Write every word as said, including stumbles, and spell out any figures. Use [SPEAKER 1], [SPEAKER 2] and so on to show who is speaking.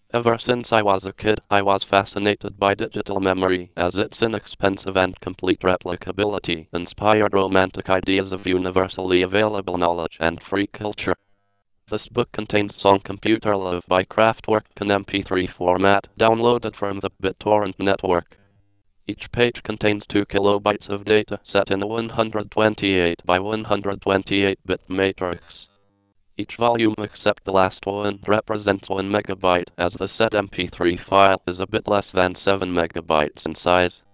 [SPEAKER 1] Ever since I was a kid, I was fascinated by digital memory, as its inexpensive and complete replicability inspired romantic ideas of universally available knowledge and free culture. This book contains Song Computer Love by Kraftwerk in M P three format, downloaded from the BitTorrent network. Each page contains two kilobytes of data set in a one hundred twenty-eight by one hundred twenty-eight bit matrix. Each volume except the last one represents one megabyte, as the said M P three file is a bit less than seven megabytes in size.